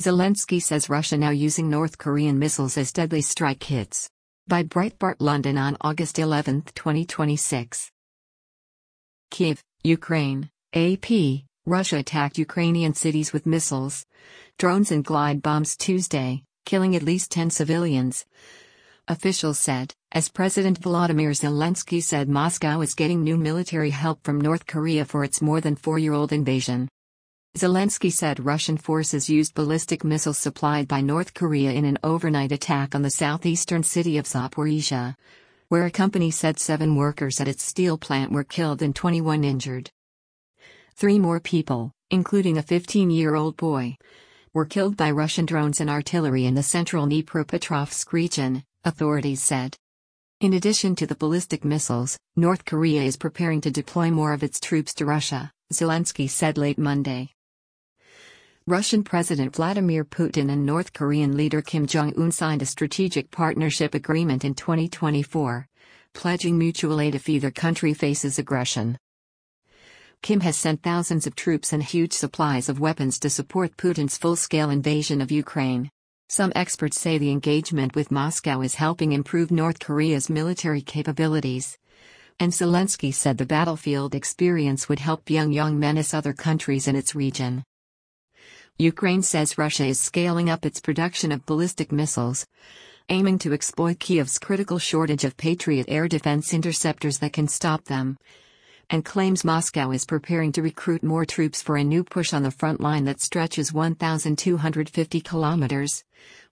Zelensky says Russia now using North Korean missiles as deadly strike hits. By Breitbart London on August 11, 2026. Kyiv, Ukraine, AP, Russia attacked Ukrainian cities with missiles, drones and glide bombs Tuesday, killing at least 10 civilians. Officials said, as President Volodymyr Zelensky said Moscow is getting new military help from North Korea for its more than 4-year-old invasion. Zelensky said Russian forces used ballistic missiles supplied by North Korea in an overnight attack on the southeastern city of Zaporizhia, where a company said 7 workers at its steel plant were killed and 21 injured. 3 more people, including a 15-year-old boy, were killed by Russian drones and artillery in the central Dnipropetrovsk region, authorities said. In addition to the ballistic missiles, North Korea is preparing to deploy more of its troops to Russia, Zelensky said late Monday. Russian President Vladimir Putin and North Korean leader Kim Jong-un signed a strategic partnership agreement in 2024, pledging mutual aid if either country faces aggression. Kim has sent thousands of troops and huge supplies of weapons to support Putin's full-scale invasion of Ukraine. Some experts say the engagement with Moscow is helping improve North Korea's military capabilities. And Zelensky said the battlefield experience would help Pyongyang menace other countries in its region. Ukraine says Russia is scaling up its production of ballistic missiles, aiming to exploit Kyiv's critical shortage of Patriot air defense interceptors that can stop them, and claims Moscow is preparing to recruit more troops for a new push on the front line that stretches 1,250 kilometers,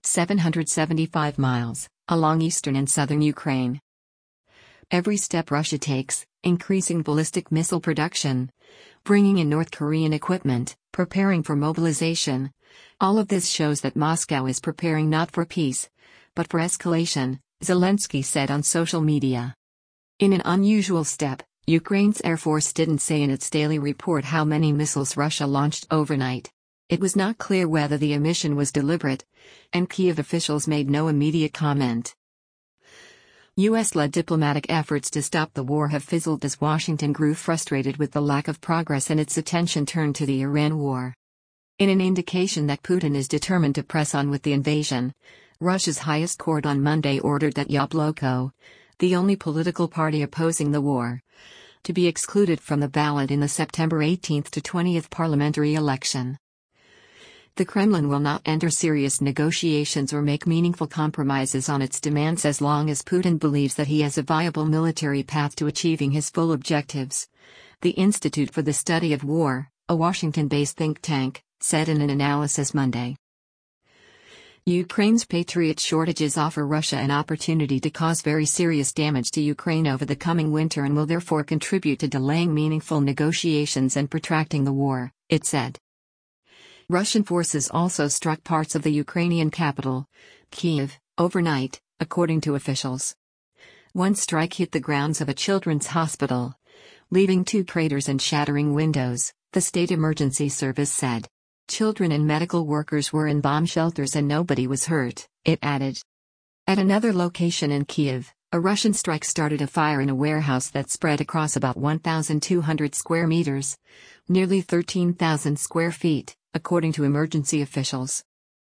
775 miles, along eastern and southern Ukraine. Every step Russia takes, increasing ballistic missile production, bringing in North Korean equipment, preparing for mobilization, all of this shows that Moscow is preparing not for peace, but for escalation, Zelensky said on social media. In an unusual step, Ukraine's Air Force didn't say in its daily report how many missiles Russia launched overnight. It was not clear whether the omission was deliberate, and Kyiv officials made no immediate comment. U.S.-led diplomatic efforts to stop the war have fizzled as Washington grew frustrated with the lack of progress and its attention turned to the Iran war. In an indication that Putin is determined to press on with the invasion, Russia's highest court on Monday ordered that Yabloko, the only political party opposing the war, to be excluded from the ballot in the September 18 to 20 parliamentary election. The Kremlin will not enter serious negotiations or make meaningful compromises on its demands as long as Putin believes that he has a viable military path to achieving his full objectives, the Institute for the Study of War, a Washington-based think tank, said in an analysis Monday. Ukraine's Patriot shortages offer Russia an opportunity to cause very serious damage to Ukraine over the coming winter and will therefore contribute to delaying meaningful negotiations and protracting the war, it said. Russian forces also struck parts of the Ukrainian capital, Kyiv, overnight, according to officials. One strike hit the grounds of a children's hospital, leaving 2 craters and shattering windows, the state emergency service said. Children and medical workers were in bomb shelters and nobody was hurt, it added. At another location in Kyiv, a Russian strike started a fire in a warehouse that spread across about 1,200 square meters, nearly 13,000 square feet, according to emergency officials.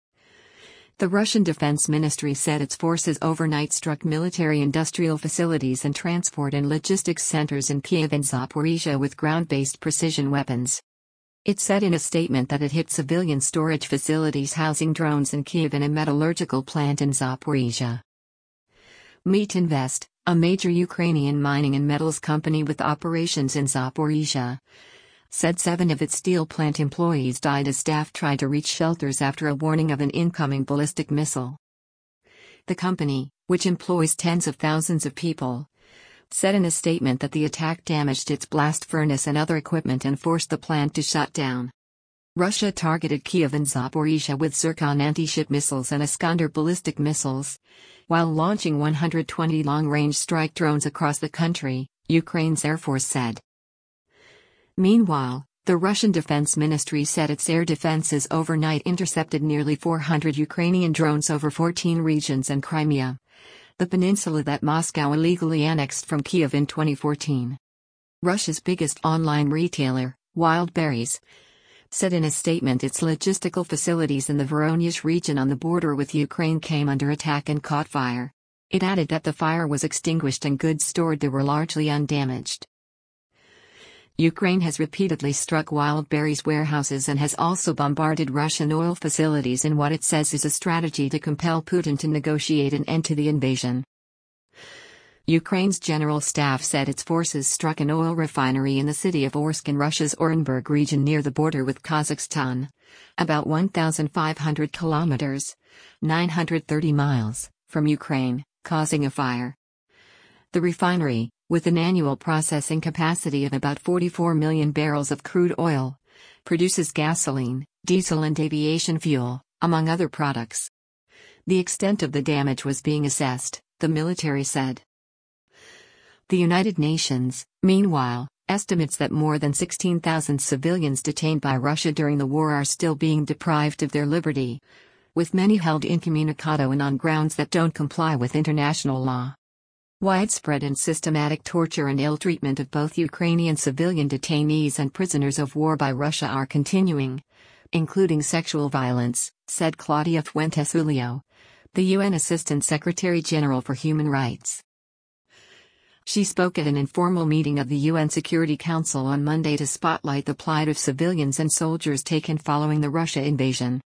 The Russian Defense Ministry said its forces overnight struck military-industrial facilities and transport and logistics centers in Kyiv and Zaporizhia with ground-based precision weapons. It said in a statement that it hit civilian storage facilities housing drones in Kyiv and a metallurgical plant in Zaporizhia. Metinvest, a major Ukrainian mining and metals company with operations in Zaporizhia, said 7 of its steel plant employees died as staff tried to reach shelters after a warning of an incoming ballistic missile. The company, which employs tens of thousands of people, said in a statement that the attack damaged its blast furnace and other equipment and forced the plant to shut down. Russia targeted Kyiv and Zaporizhia with Zircon anti-ship missiles and Iskander ballistic missiles, while launching 120 long-range strike drones across the country, Ukraine's Air Force said. Meanwhile, the Russian Defense Ministry said its air defenses overnight intercepted nearly 400 Ukrainian drones over 14 regions and Crimea, the peninsula that Moscow illegally annexed from Kyiv in 2014. Russia's biggest online retailer, Wild Berries, said in a statement its logistical facilities in the Voronezh region on the border with Ukraine came under attack and caught fire. It added that the fire was extinguished and goods stored there were largely undamaged. Ukraine has repeatedly struck Wildberries warehouses and has also bombarded Russian oil facilities in what it says is a strategy to compel Putin to negotiate an end to the invasion. Ukraine's general staff said its forces struck an oil refinery in the city of Orsk in Russia's Orenburg region near the border with Kazakhstan, about 1,500 kilometers (930 miles) from Ukraine, causing a fire. The refinery, with an annual processing capacity of about 44 million barrels of crude oil, produces gasoline, diesel and aviation fuel, among other products. The extent of the damage was being assessed, the military said. The United Nations, meanwhile, estimates that more than 16,000 civilians detained by Russia during the war are still being deprived of their liberty, with many held incommunicado and on grounds that don't comply with international law. Widespread and systematic torture and ill treatment of both Ukrainian civilian detainees and prisoners of war by Russia are continuing, including sexual violence, said Claudia Fuentes Julio, the UN Assistant Secretary General for Human Rights. She spoke at an informal meeting of the UN Security Council on Monday to spotlight the plight of civilians and soldiers taken following the Russia invasion.